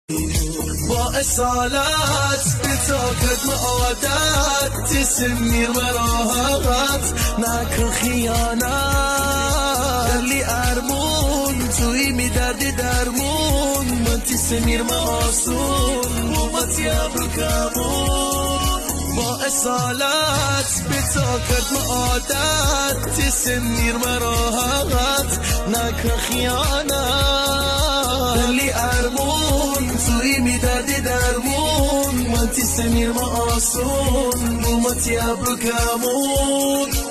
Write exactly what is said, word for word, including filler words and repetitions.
با اصالت به تا عادت تسمیر مراحت نکن خیانت دلی ارمون توی می دردی درمون من تسمیر ما آسون بومتی ابرو کمون با اصالت به تا عادت تسمیر مراحت نکن خیانت دلی ارمون توی می دردی درمون من تسمیر ما آسون بومتی ابرو کمون